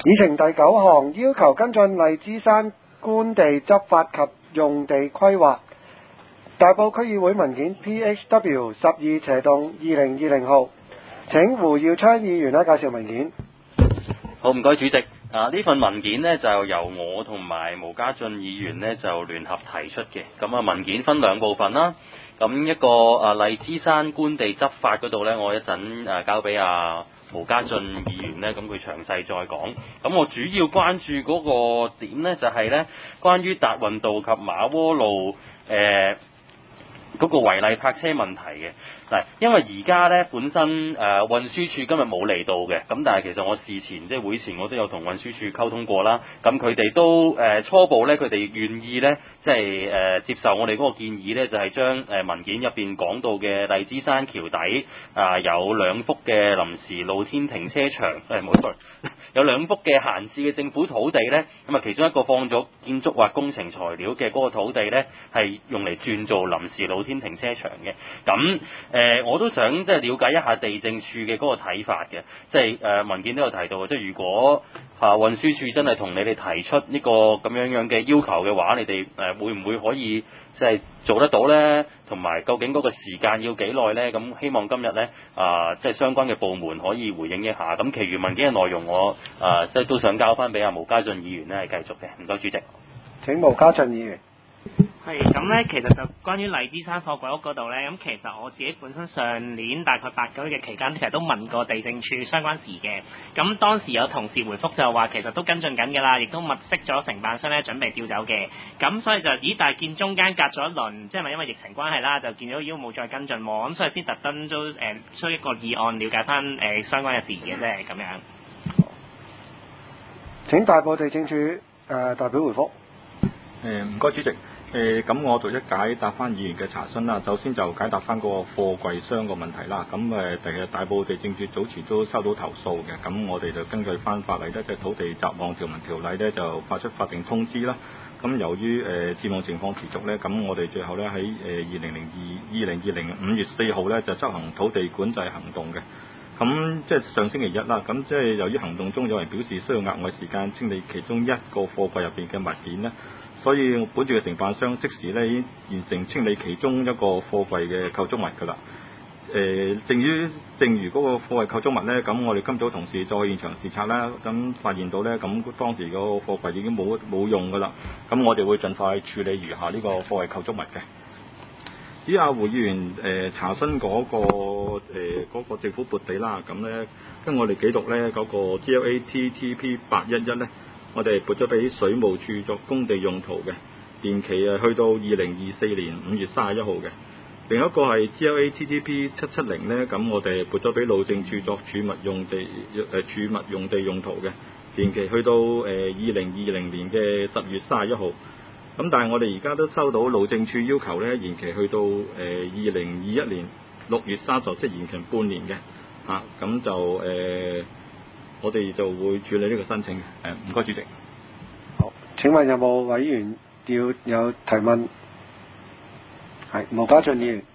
議程第9項，要求跟進荔枝山官地執法及用地規劃。大埔區議會文件 PHW12/2020 號，請胡耀昌議員介紹文件。 好，唔該主席。呢份文件呢，就由我同埋毛家俊議員呢，就聯合提出嘅。咁文件分兩部分啦。咁一個荔枝山官地執法嗰度呢，我一陣交俾毛家俊議員呢，咁佢詳細再講。咁我主要關注嗰個點呢，就係呢關於達運道及馬窩路嗰個違例泊車問題嘅。嗱，因為而家咧本身運輸署今日冇嚟到嘅，咁但係其實我事前即係會前我都有同運輸署溝通過啦，咁佢哋都初步咧佢哋願意咧即係接受我哋嗰個建議咧，就係將文件入邊講到嘅荔枝山橋底有2幅嘅臨時露天停車場，冇錯，有2幅嘅閒置嘅政府土地咧，咁其中一個放咗建築或工程材料嘅嗰個土地咧係用嚟轉做臨時露天停車場嘅，咁我都想即係了解一下地政處嘅嗰個睇法嘅，即係文件都有提到，即係如果運輸署真係同你哋提出呢個咁樣嘅要求嘅話，你哋會唔會可以即係做得到呢？同埋究竟嗰個時間要幾耐呢？咁希望今日呢即係相關嘅部門可以回應一下。咁其餘文件嘅內容我即係都想交翻俾毛家俊議員呢係繼續嘅。唔該主席。 請毛家俊議員。 係咁咧，其實就關於荔枝山貨櫃屋嗰度咧，咁其實我自己本身上年大概8、9月嘅期間，其實都問過地政處相關事嘅。咁當時有同事回覆就話，其實都跟進緊㗎啦，亦都物色咗承辦商咧準備調走嘅。咁所以就但係見中間隔咗一輪，即係咪因為疫情關係啦，就見到冇再跟進喎。咁所以先特登都出一個議案，了解翻相關嘅事嘅啫，咁樣。 請大埔地政處代表回覆。 唔該主席。咁我逐一解答翻議員嘅查詢啦。首先就解答翻嗰個貨櫃箱個問題啦。咁第日大埔地政處早前都收到投訴嘅，咁我哋就根據翻法例咧，即係土地雜項條文條例咧，就發出法定通知啦。咁由於佔用情況持續咧，咁我哋最後咧喺2020年5月4號咧就執行土地管制行動嘅。咁即係上星期一啦。咁即係由於行動中有人表示需要額外時間清理其中一個貨櫃入邊嘅物件咧，所以本住嘅承辦商即時咧已經完成清理其中一個貨櫃嘅構築物㗎啦。正如嗰個貨櫃構築物咧，咁我哋今早同事再去現場視察啦，咁發現到咧，咁當時個貨櫃已經冇用㗎啦。咁我哋會盡快處理餘下呢個貨櫃構築物嘅。至於胡議員查詢嗰個政府撥地啦，咁咧跟我哋記錄咧嗰個 GLATTP 811咧。我哋撥咗俾水務署作工地用途嘅，年期去到2024年5月31號嘅。另一個係 GLATTP 770咧，咁我哋撥咗俾路政署作儲物用地用途嘅，年期去到2020年嘅10月31號。咁但係我哋而家都收到路政署要求咧，延期去到2021年6月30，即係延期半年嘅。咁就我哋就會處理呢個申請嘅。唔該主席。 好，請問有冇委員有提問？係毛家俊議員。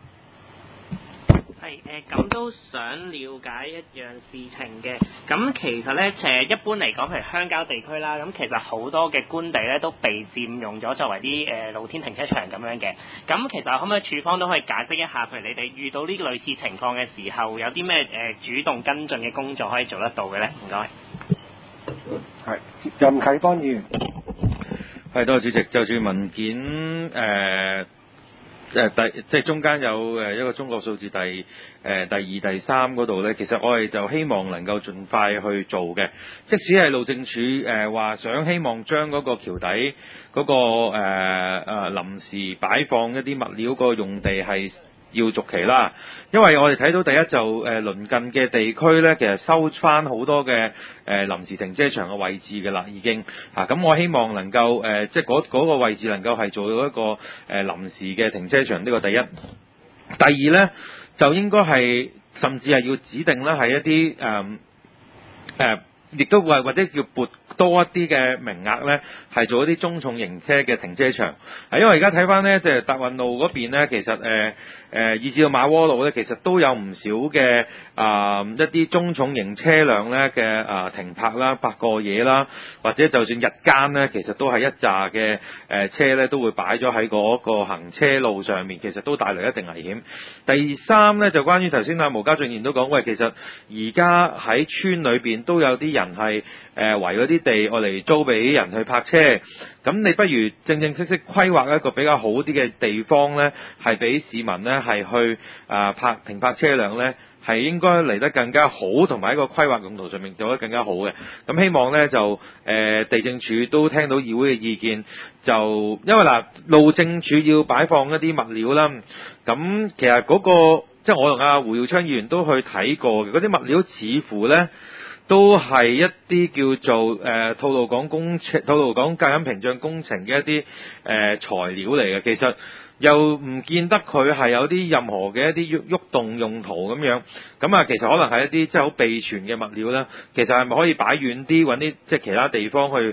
咁都想了解一樣事情嘅。咁其實咧，一般嚟講，譬如鄉郊地區啦，咁其實好多嘅官地咧都被佔用咗作為啲露天停車場咁樣嘅。咁其實可唔可以處方都可以解釋一下，譬如你哋遇到呢類似情況嘅時候，有啲咩主動跟進嘅工作可以做得到嘅咧？唔該。 係任啟邦議員。 係，多謝主席。就住文件即係中間有一個中國數字第2、第3嗰度咧，其實我哋就希望能夠盡快去做嘅。即使係路政署話希望將嗰個橋底嗰個臨時擺放一啲物料個用地係要續期啦，因為我哋睇到第一就鄰近嘅地區咧，其實收翻好多嘅臨時停車場嘅位置嘅啦，已經咁我希望能夠即係嗰個位置能夠係做到一個臨時嘅停車場，呢個第一。第二咧就應該係甚至係要指定咧係一啲亦都或者叫撥多一啲嘅名額咧，係做一啲中重型車嘅停車場。因為而家睇翻咧，即係達運路嗰邊咧，其實以至到馬窩路咧，其實都有唔少嘅一啲中重型車輛咧嘅停泊啦、泊過夜啦，或者就算日間咧，其實都係一紮嘅車咧都會擺咗喺嗰個行車路上面，其實都帶來一定危險。第三咧就關於頭先毛家俊議員都講，喂，其實而家喺村裏邊都有啲人係圍嗰啲地我嚟租俾人去泊車，咁你不如正正式式規劃一個比較好啲嘅地方咧，係俾市民咧係去停泊車輛咧，係應該嚟得更加好，同埋喺個規劃用途上面做得更加好嘅。咁希望咧就地政署都聽到議會嘅意見，就因為路政署要擺放一啲物料啦，咁其實嗰個即係我同胡耀昌議員都去睇過嘅，嗰啲物料似乎咧都係一啲叫做吐露港隔音屏障工程嘅一啲材料嚟嘅，其實又唔見得佢係有啲任何嘅一啲喐動用途咁樣，咁其實可能係一啲即係好備存嘅物料啦。其實係咪可以擺遠啲，揾啲即係其他地方去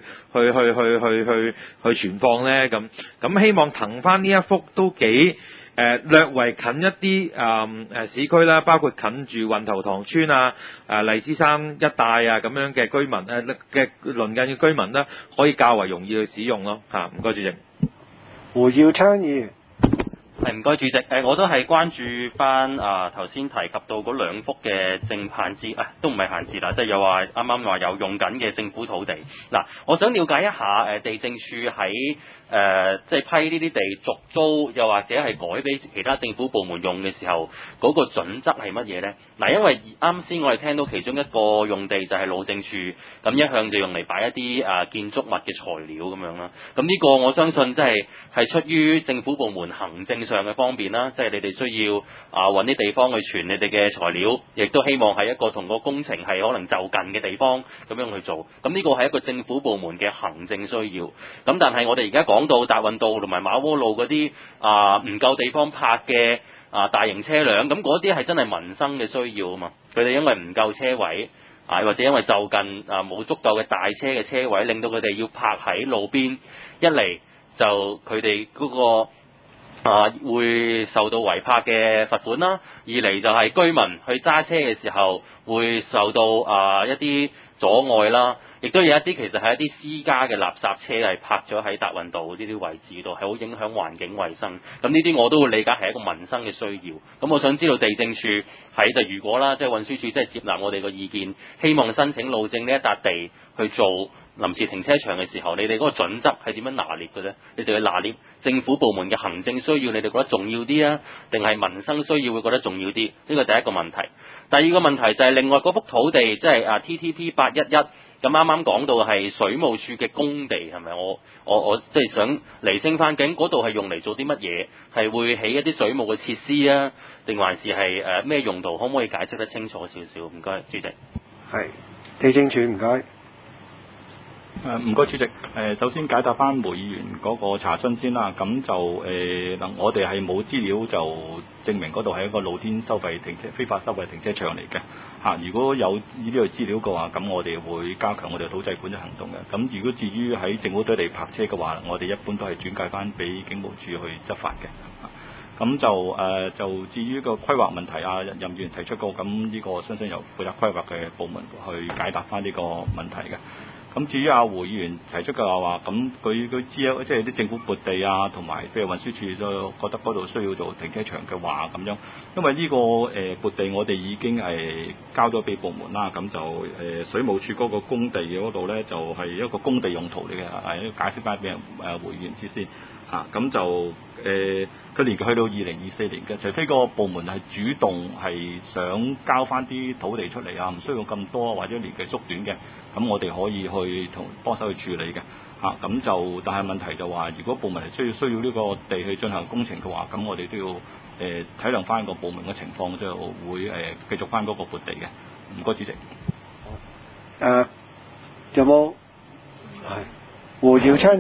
存放咧？咁希望騰翻呢一幅都幾略為近一啲市區啦，包括近住運頭塘村荔枝山一帶咁樣嘅居民嘅鄰近嘅居民咧，可以較為容易去使用咯嚇。唔該主席。 胡耀昌議員。 唔該主席，我都係關注翻頭先提及到嗰兩幅嘅正閒置，都唔係閒置啦，即係又話啱啱話有用緊嘅政府土地。嗱，我想了解一下地政處喺即係批呢啲地續租，又或者係改俾其他政府部門用嘅時候，嗰個準則係乜嘢呢？嗱，因為啱先我哋聽到其中一個用地就係路政處，咁一向就用嚟擺一啲建築物嘅材料咁樣啦。咁呢個我相信即係出於政府部門行政上嘅方便啦，即係你哋需要揾啲地方去存你哋嘅材料，亦都希望係一個同個工程係可能就近嘅地方咁樣去做。咁呢個係一個政府部門嘅行政需要。咁但係我哋而家講到達運道同埋馬窩路嗰啲唔夠地方泊嘅大型車輛，咁嗰啲係真係民生嘅需要啊嘛。佢哋因為唔夠車位或者因為就近冇足夠嘅大車嘅車位，令到佢哋要泊喺路邊，一嚟就佢哋嗰個會受到違泊嘅罰款啦，二嚟就係居民去揸車嘅時候會受到一啲阻礙啦，亦都有一啲其實係一啲私家嘅垃圾車係泊咗喺達運道呢啲位置度，係好影響環境衛生。咁呢啲我都會理解係一個民生嘅需要。咁我想知道地政處喺就如果啦，即係運輸署即係接納我哋個意見，希望申請路政呢一笪地去做臨時停車場嘅時候，你哋嗰個準則係點樣拿捏嘅咧？你哋去拿捏政府部門嘅行政需要，你哋覺得重要啲啊，定係民生需要會覺得重要啲？呢個第一個問題。第二個問題就係另外嗰幅土地，即係TTP 811，咁啱啱講到係水務署嘅工地，係咪？我即係想釐清翻，究竟嗰度係用嚟做啲乜嘢？係會起一啲水務嘅設施啊，定還是係咩用途？可唔可以解釋得清楚少少？唔該，主席。 係地政處，唔該。 唔該主席，首先解答翻梅議員嗰個查詢先啦。咁就我哋係冇資料就證明嗰度係一個露天非法收費停車場嚟嘅嚇。如果有呢個資料嘅話，咁我哋會加強我哋土制管制行動嘅。咁如果至於喺政府堆地泊車嘅話，我哋一般都係轉介翻俾警務處去執法嘅。咁就至於個規劃問題任議員提出過，咁呢個相信由負責規劃嘅部門去解答翻呢個問題嘅。咁至於胡議員提出嘅話，咁佢知即係啲政府撥地同埋譬如運輸署都覺得嗰度需要做停車場嘅話咁樣，因為呢個撥地我哋已經係交咗俾部門啦，咁就水務署嗰個工地嘅嗰度咧就係一個工地用途嚟嘅，解釋翻俾胡議員知先嚇，咁就佢年期去到2024年嘅，除非個部門係主動係想交翻啲土地出嚟唔需要咁多或者年期縮短嘅，咁我哋可以去幫手去處理嘅嚇。咁就但係問題就話，如果部門係需要呢個地去進行工程嘅話，咁我哋都要體諒翻個部門嘅情況，就會繼續翻嗰個撥地嘅。唔該，主席。 有冇？係胡耀昌議員。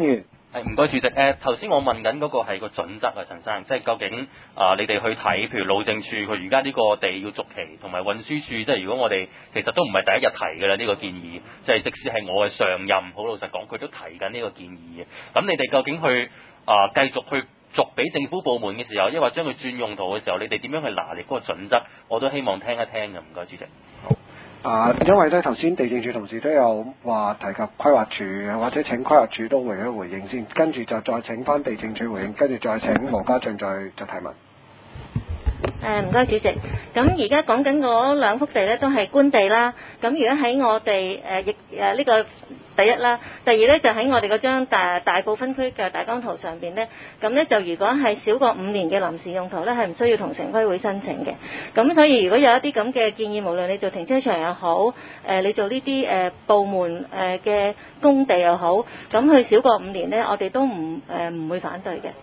唔該，主席。頭先我問緊嗰個係個準則啊，陳生，即係究竟你哋去睇，譬如路政署佢而家呢個地要續期，同埋運輸署，即係如果我哋其實都唔係第一日提嘅啦，呢個建議，即係即使係我嘅上任，好老實講，佢都提緊呢個建議嘅。咁你哋究竟去繼續去續俾政府部門嘅時候，抑或將佢轉用途嘅時候，你哋點樣去拿捏嗰個準則？我都希望聽一聽嘅。唔該，主席。 因為咧頭先地政署同事都有話提及規劃署，或者請規劃署都回一回應先，跟住就再請翻地政署回應，跟住再請毛家俊再提問。 唔該主席，咁而家講緊嗰兩幅地咧都係官地啦。咁如果喺我哋呢個第一啦，第二咧就喺我哋嗰張大埔分區嘅大綱圖上邊咧，咁咧就如果係少過5年嘅臨時用途咧，係唔需要同城規會申請嘅。咁所以如果有一啲咁嘅建議，無論你做停車場又好，你做呢啲部門嘅工地又好，咁佢少過5年咧，我哋都唔會反對嘅。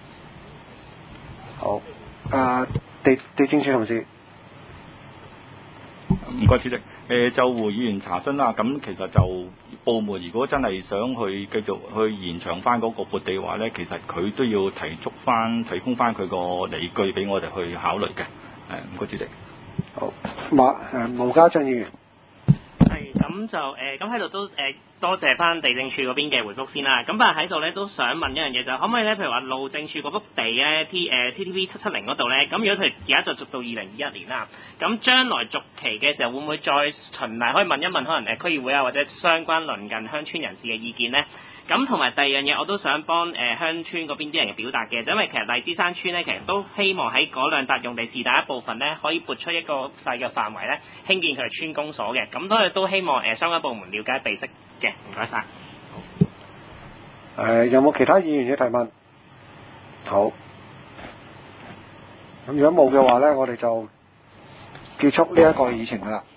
好，地政署同事。 唔該主席。就胡議員查詢啦，咁其實就部門如果真係想去繼續去延長翻嗰個撥地話咧，其實佢都要提供翻佢個理據俾我哋去考慮嘅。唔該主席。 好，毛家俊議員。 係，咁就咁喺度都多謝翻地政署嗰邊嘅回覆先啦。咁但係喺度咧都想問一樣嘢，就可唔可以咧，譬如話路政署嗰幅地咧 TTV 770嗰度咧，咁如果佢而家就續到2021年啦，咁將來續期嘅時候會唔會再循例可以問一問可能區議會啊或者相關鄰近鄉村人士嘅意見咧？咁同埋第二樣嘢，我都想幫鄉村嗰邊啲人嘅表達嘅，因為其實荔枝山村咧，其實都希望喺嗰兩笪用地是但一部分咧，可以撥出一個細嘅範圍咧，興建佢係村公所嘅。咁都希望相關部門了解備悉嘅。唔該晒。 有冇其他議員嘅提問？好。咁如果冇嘅話咧，我哋就結束呢一個議程啦。